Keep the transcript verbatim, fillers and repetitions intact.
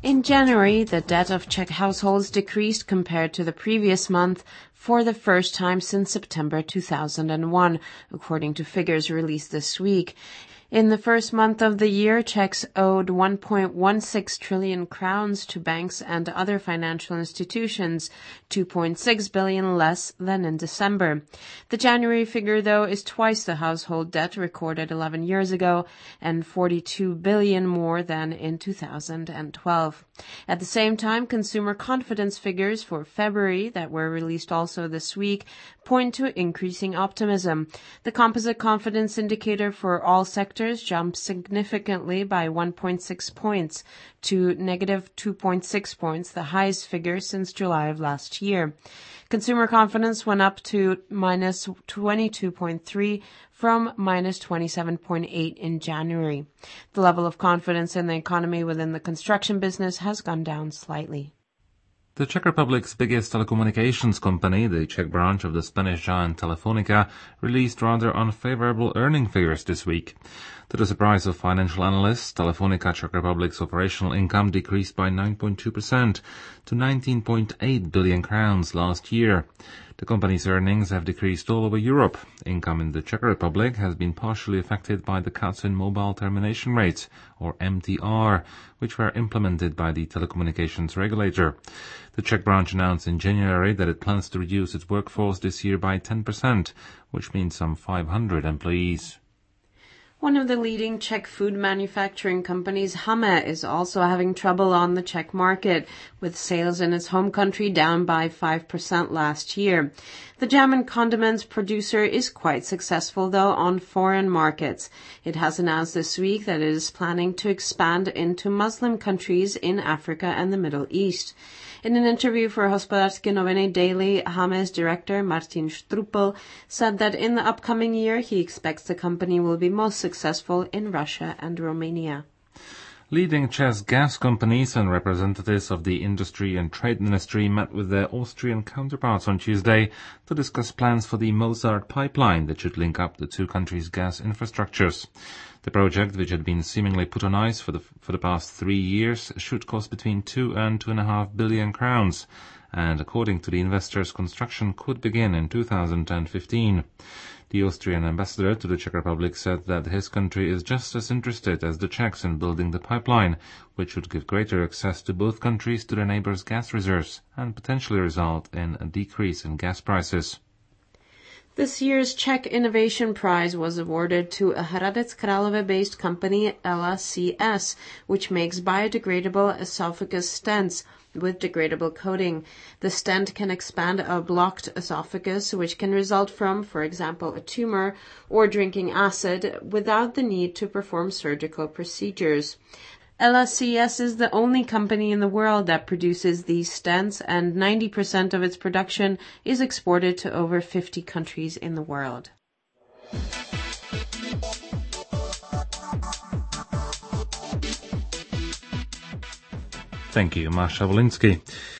In January, the debt of Czech households decreased compared to the previous month for the first time since September two thousand one, according to figures released this week. In the first month of the year, Czechs owed one point one six trillion crowns to banks and other financial institutions, two point six billion less than in December. The January figure, though, is twice the household debt recorded eleven years ago and forty-two billion more than in two thousand twelve. At the same time, consumer confidence figures for February that were released also this week point to increasing optimism. The composite confidence indicator for all sectors jumped significantly by one point six points to negative two point six points, the highest figure since July of last year. Consumer confidence went up to minus twenty-two point three from minus twenty-seven point eight in January. The level of confidence in the economy within the construction business has gone down slightly. The Czech Republic's biggest telecommunications company, the Czech branch of the Spanish giant Telefónica, released rather unfavorable earning figures this week. To the surprise of financial analysts, Telefónica Czech Republic's operational income decreased by nine point two percent to nineteen point eight billion crowns last year. The company's earnings have decreased all over Europe. Income in the Czech Republic has been partially affected by the cuts in mobile termination rates, or M T R, which were implemented by the telecommunications regulator. The Czech branch announced in January that it plans to reduce its workforce this year by ten percent, which means some five hundred employees. One of the leading Czech food manufacturing companies, Hame, is also having trouble on the Czech market, with sales in its home country down by five percent last year. The jam and condiments producer is quite successful, though, on foreign markets. It has announced this week that it is planning to expand into Muslim countries in Africa and the Middle East. In an interview for Hospodářské noviny Daily, Hame's director Martin Štrupel said that in the upcoming year he expects the company will be most successful in Russia and Romania. Leading Czech gas companies and representatives of the industry and trade ministry met with their Austrian counterparts on Tuesday to discuss plans for the Mozart pipeline that should link up the two countries' gas infrastructures. The project, which had been seemingly put on ice for the for the past three years, should cost between two and two and a half billion crowns, and according to the investors, construction could begin in two thousand fifteen. The Austrian ambassador to the Czech Republic said that his country is just as interested as the Czechs in building the pipeline, which would give greater access to both countries to their neighbors' gas reserves and potentially result in a decrease in gas prices. This year's Czech Innovation Prize was awarded to a Hradec Králové-based company, L A C S, which makes biodegradable esophagus stents with degradable coating. The stent can expand a blocked esophagus, which can result from, for example, a tumor or drinking acid, without the need to perform surgical procedures. L A C S is the only company in the world that produces these stents, and ninety percent of its production is exported to over fifty countries in the world. Thank you, Masha Wolinsky.